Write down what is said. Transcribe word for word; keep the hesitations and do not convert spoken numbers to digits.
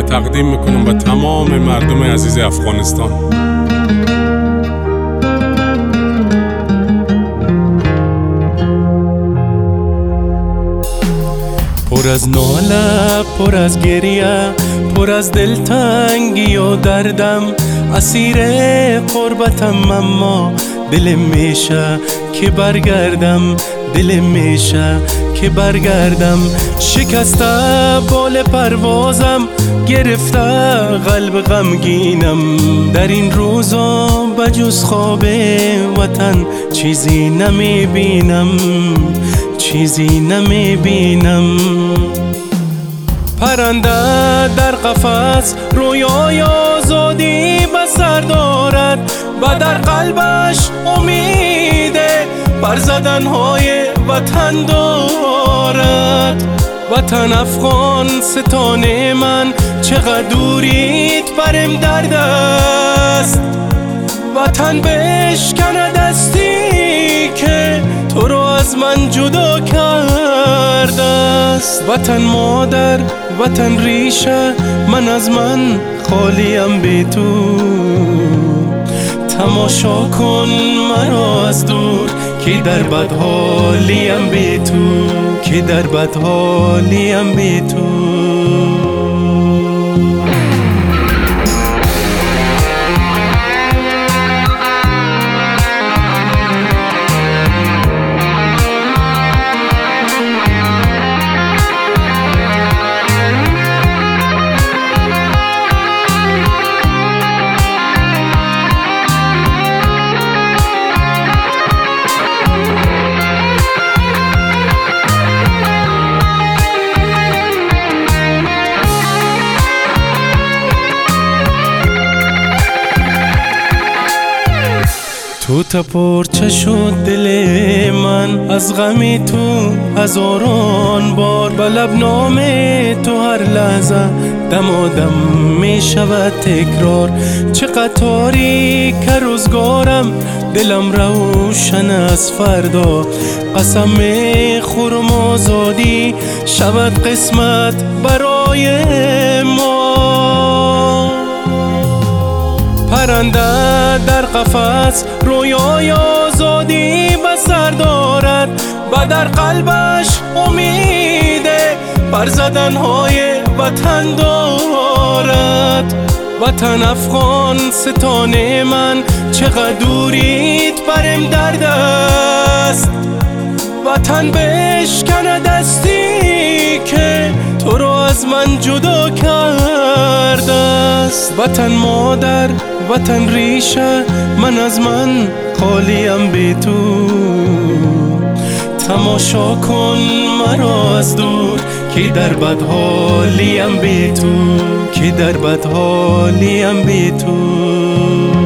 تقدیم میکنم به تمام مردم عزیز افغانستان. پر از ناله، پر از گریه، پر از دلتنگی و دردم، اسیر قربتم اما دل میشه که برگردم، دل میشه که برگردم. شکسته بال پروازم، گرفته قلب غمگینم، در این روزا بجز خواب وطن چیزی نمیبینم، چیزی نمیبینم. پرنده در قفس رویای آزادی به سر دارد و در قلبش امید پر زدن‌های وطن دارد. وطن افغان ستان من، چقدر دورید برم درد است. وطن بشکنه دستی که تو رو از من جدا کرده است. وطن مادر، وطن ریشه، من از من خالیم بی تو. تماشا کن مرا از دور که در بدحالیم بی تو، که در بدحالیم بی تو. تو تپرچه شد دل من از غمی تو هزاران بار، به لبنام تو هر لحظه دمادم می شود تکرار. چقدر تاریک روزگارم، دلم روشن از فردا، قسم می خورم آزادی شود قسمت برای ما. پرنده در قفس رویای آزادی به سر دارد و در قلبش امید پر زدن‌های وطن دارد. وطن افغان ستان من، چقدر دورید برم درد است. وطن بشکنه دستی که تو رو از من جدا کرده است. وطن مادر، وطن ریشه، من از من خالیم بی تو. تماشا کن مرا از دور که در بدحالیم بی تو، که در بدحالیم بی تو.